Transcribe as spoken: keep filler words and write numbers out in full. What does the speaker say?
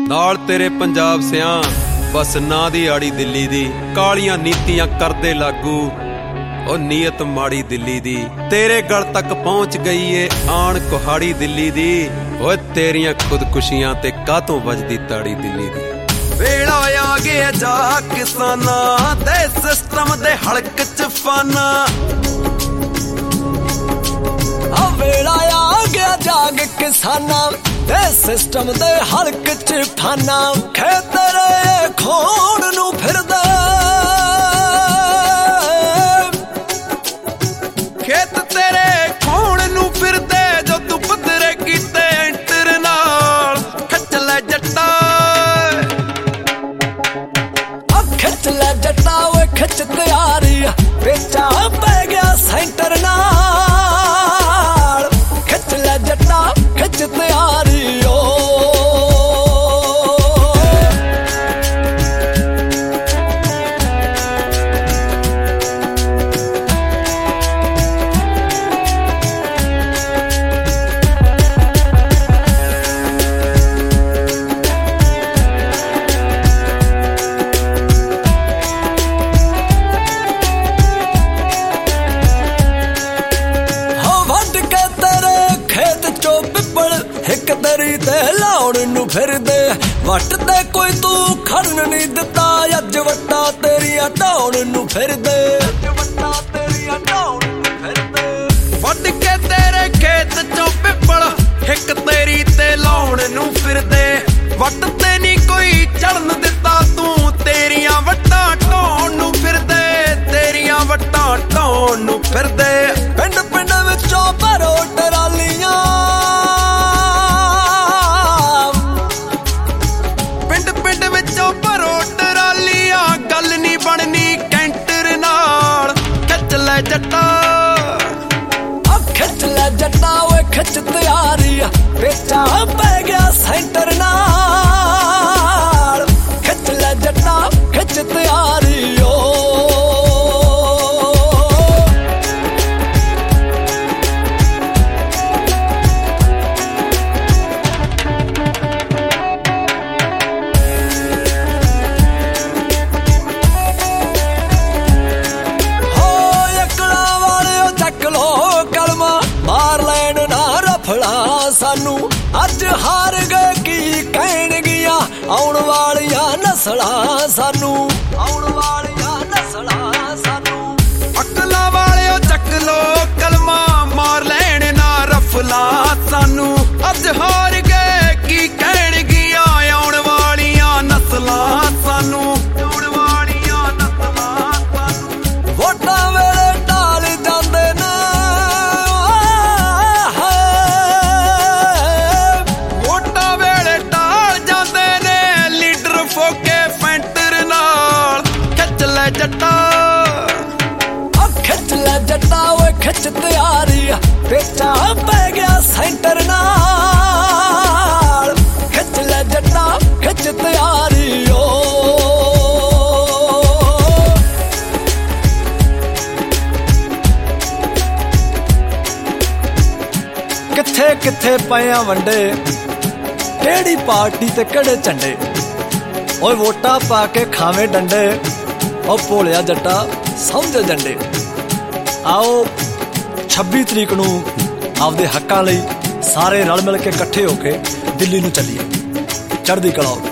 नाल तेरे पंजाब सियां बस ना दी आड़ी दिल्ली दी। कालियां नीतियां करदे लागू ओ नीयत माड़ी दिल्ली दी। तेरे गल तक पहुंच गई है आन कुहाड़ी दिल्ली दी। ओ तेरियां खुदकुशियां ते कातों वजदी ताड़ी दिल्ली दी। वेला आ गया जा किसाना दे सिस्टम दे हड़क च फाना। वेला आ गया जाग किसाना दे सिस्टम दे हड़क च फाना। खेतरे खोण नू फिरदे खेत तेरे खोण नू फिरदे जो तू पदरे कीते एंटर नाल। खच ले जट्टा खिच ले जट्टा वे खिच तैयारी बेचा पै गया सेंटर नाल। खिच ले जट्टा खिच तैयारी ओ तरी ते लाउण नू फिरदे। वट ते कोई तू खड़न नहीं दिता अज वट्टा तेरिया ढाउण नू फिरदे। वट के तेरे खेत चों पिपल हिक तेरी ते लाउण नू फिरदे। वट ते नी कोई चढ़न दिता तू तेरिया वट्टां ढाउण नू फिरदे। तेरिया वट्टां ढाउण नू फिरदे। पिंड पिंड विचों भरो टरालियां जट्टा खिच ले जट्टा वे खिच तैयारी बेचा पै गया सेंटर नाल। खिच ले जट्टा खिच तैयारी ओ सानू अज हार गए की कहणगियां आउण वालियां नस्लां सानू। आउण वालियां नस्लां सानू अकलां वालिओ चक लो कलमा मार लैण ना रफला सानू। अज हार गए की कहणगियां आउण वालियां नस्लां सानू। आउण वालियां नस्लां सानू वोटां वेले टाल जांदे ने जट्टा खिच ले जट्टा वे खिच तैयारी बेचा पै गया सेंटर नाल। खिच ले जट्टा खिच तैयारी ओ किथे किथे पया वंडे केड़ी पार्टी ते केड़े झंडे। ओए वोटा पा के खावे डंडे ओ भोलिया जट्टा समझ जंडे। आओ छब्बी तरीक नू आपदे हक्कां लई सारे रल मिल के इकट्ठे होके दिल्ली नू चलीए। चढ़दी कला।